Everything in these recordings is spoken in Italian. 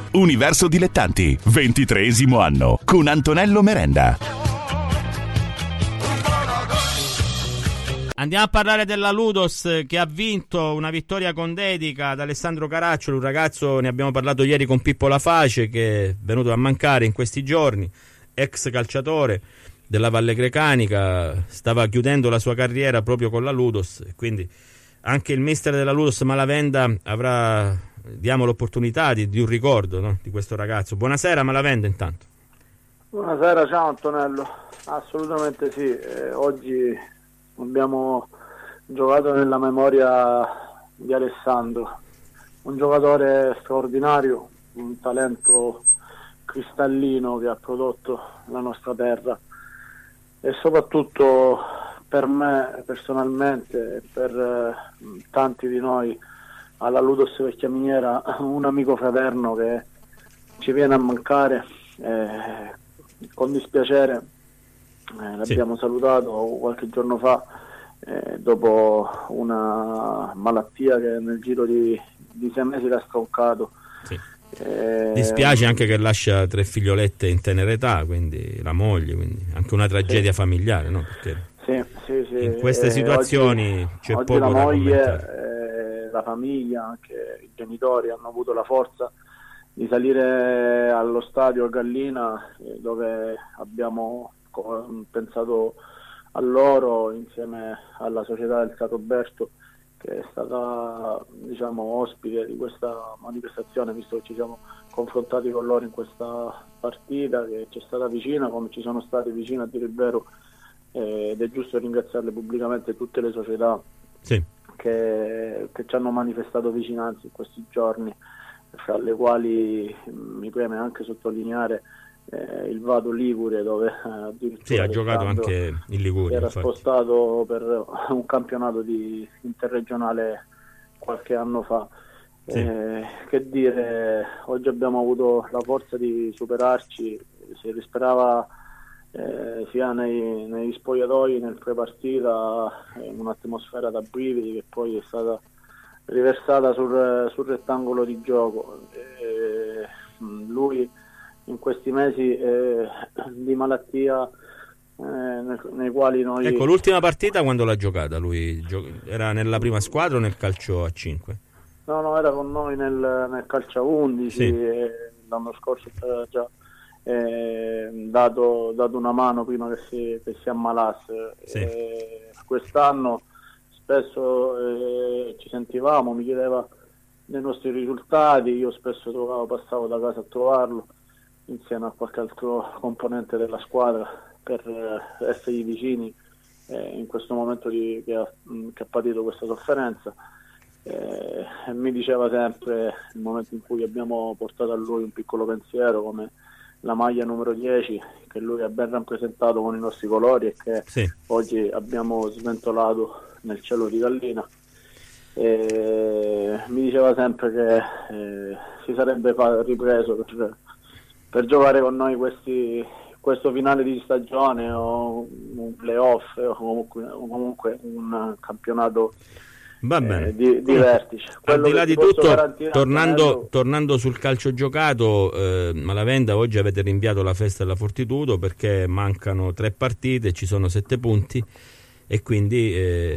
Universo Dilettanti, 23° anno, con Antonello Merenda. Andiamo a parlare della Ludos, che ha vinto una vittoria con dedica ad Alessandro Caracciolo, un ragazzo, ne abbiamo parlato ieri con Pippo Laface, che è venuto a mancare in questi giorni, ex calciatore della Valle Grecanica, stava chiudendo la sua carriera proprio con la Ludos, quindi anche il mister della Ludos Malavenda avrà, diamo l'opportunità di un ricordo, no? Di questo ragazzo. Buonasera Malavenda intanto. Buonasera, ciao Antonello, assolutamente sì, oggi abbiamo giocato nella memoria di Alessandro, un giocatore straordinario, un talento cristallino che ha prodotto la nostra terra e soprattutto per me personalmente e per tanti di noi alla Ludos Vecchia Miniera un amico fraterno che ci viene a mancare, con dispiacere. L'abbiamo salutato qualche giorno fa dopo una malattia che nel giro di 6 mesi l'ha stroncato. Sì. Dispiace anche che lascia 3 figliolette in tenera età, quindi la moglie, quindi anche una tragedia familiare, no? Perché sì. In queste situazioni oggi c'è oggi poco la da moglie, commentare. la famiglia, anche i genitori hanno avuto la forza di salire allo stadio a Gallina, dove abbiamo pensato a loro insieme alla società del San Roberto, che è stata, diciamo, ospite di questa manifestazione, visto che ci siamo confrontati con loro in questa partita, che ci è stata vicina come ci sono state vicine, a dire il vero, ed è giusto ringraziarle pubblicamente tutte le società che ci hanno manifestato vicinanza in questi giorni, fra le quali mi preme anche sottolineare il Vado Ligure, dove addirittura ha giocato anche in Liguria, era infatti spostato per un campionato interregionale qualche anno fa. Che dire, oggi abbiamo avuto la forza di superarci, si risperava sia negli spogliatoi, nel prepartita, un'atmosfera da brividi che poi è stata riversata sul rettangolo di gioco. Lui in questi mesi di malattia nei quali noi... Ecco, l'ultima partita quando l'ha giocata? Lui era nella prima squadra o nel calcio a 5? No, era con noi nel calcio a 11, l'anno scorso aveva già dato una mano prima che si ammalasse. Quest'anno spesso ci sentivamo, mi chiedeva dei nostri risultati, io spesso passavo da casa a trovarlo insieme a qualche altro componente della squadra per essergli vicini in questo momento che ha patito questa sofferenza. Mi diceva sempre, nel momento in cui abbiamo portato a lui un piccolo pensiero come la maglia numero 10, che lui ha ben rappresentato con i nostri colori e che oggi abbiamo sventolato nel cielo di Gallina, mi diceva sempre che si sarebbe ripreso per giocare con noi questo finale di stagione o un playoff o comunque un campionato di vertice. Al di là di tutto, tornando sul calcio giocato, Malavenda, oggi avete rinviato la festa della Fortitudo perché mancano 3 partite, ci sono 7 punti e quindi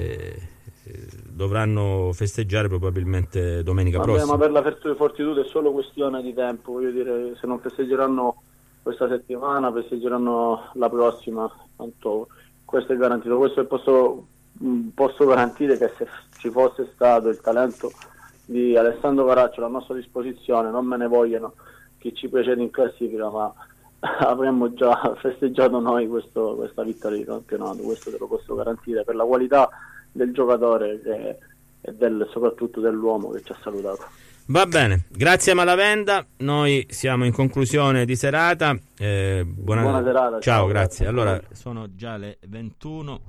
dovranno festeggiare probabilmente domenica prossima. Ma per la Fortitudo è solo questione di tempo, voglio dire, se non festeggeranno questa settimana festeggeranno la prossima, tanto questo è garantito. Questo posso garantire, che se ci fosse stato il talento di Alessandro Caracciolo a nostra disposizione, non me ne vogliano chi ci precede in classifica, ma avremmo già festeggiato noi questa vittoria di campionato. Questo te lo posso garantire, per la qualità del giocatore e soprattutto dell'uomo che ci ha salutato. Va bene, grazie Malavenda, noi siamo in conclusione di serata. Buona serata. Ciao, grazie. Allora, sono già le 21.